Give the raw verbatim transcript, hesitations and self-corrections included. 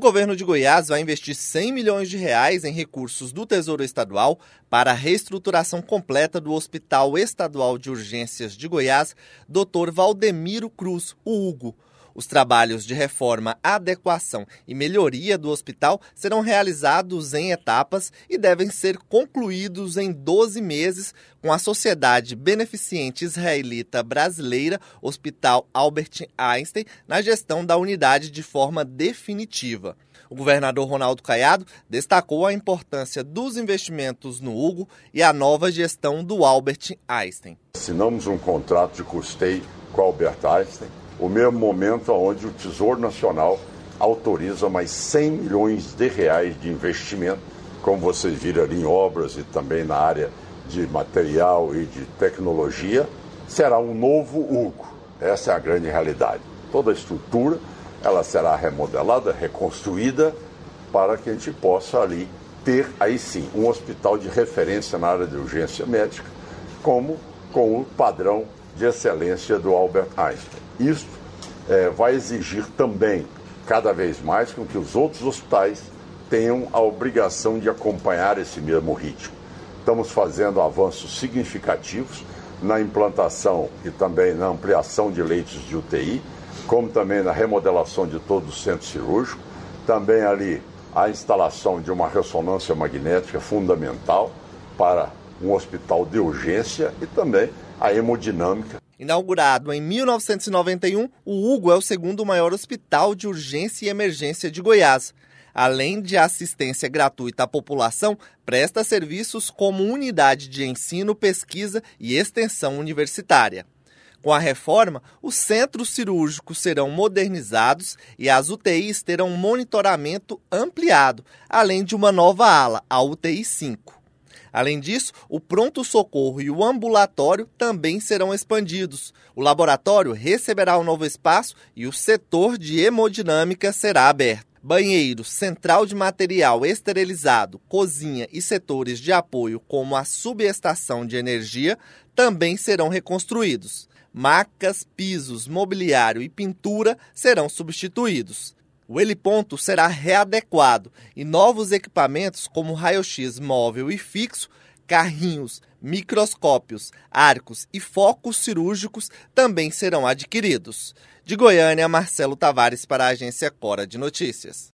governo de Goiás vai investir cem milhões de reais em recursos do Tesouro Estadual para a reestruturação completa do Hospital Estadual de Urgências de Goiás, doutor Valdemiro Cruz, o Hugo. Os trabalhos de reforma, adequação e melhoria do hospital serão realizados em etapas e devem ser concluídos em doze meses com a Sociedade Beneficente Israelita Brasileira Hospital Albert Einstein na gestão da unidade de forma definitiva. O governador Ronaldo Caiado destacou a importância dos investimentos no Hugo e a nova gestão do Albert Einstein. Assinamos um contrato de custeio com o Albert Einstein, o mesmo momento onde o Tesouro Nacional autoriza mais cem milhões de reais de investimento, como vocês viram ali em obras e também na área de material e de tecnologia. Será um novo Hugo, essa é a grande realidade. Toda a estrutura ela será remodelada, reconstruída, para que a gente possa ali ter, aí sim, um hospital de referência na área de urgência médica, como com o padrão de excelência do Albert Einstein. Isso é, vai exigir também, cada vez mais, com que os outros hospitais tenham a obrigação de acompanhar esse mesmo ritmo. Estamos fazendo avanços significativos na implantação e também na ampliação de leitos de U T I, como também na remodelação de todo o centro cirúrgico, também ali a instalação de uma ressonância magnética fundamental para um hospital de urgência e também a hemodinâmica. Inaugurado em mil novecentos e noventa e um, o Hugo é o segundo maior hospital de urgência e emergência de Goiás. Além de assistência gratuita à população, presta serviços como unidade de ensino, pesquisa e extensão universitária. Com a reforma, os centros cirúrgicos serão modernizados e as U T Is terão um monitoramento ampliado, além de uma nova ala, a U T I cinco. Além disso, o pronto-socorro e o ambulatório também serão expandidos. O laboratório receberá um novo espaço e o setor de hemodinâmica será aberto. Banheiro, central de material esterilizado, cozinha e setores de apoio, como a subestação de energia, também serão reconstruídos. Macas, pisos, mobiliário e pintura serão substituídos. O heliponto será readequado e novos equipamentos como raio-x móvel e fixo, carrinhos, microscópios, arcos e focos cirúrgicos também serão adquiridos. De Goiânia, Marcelo Tavares para a Agência Cora de Notícias.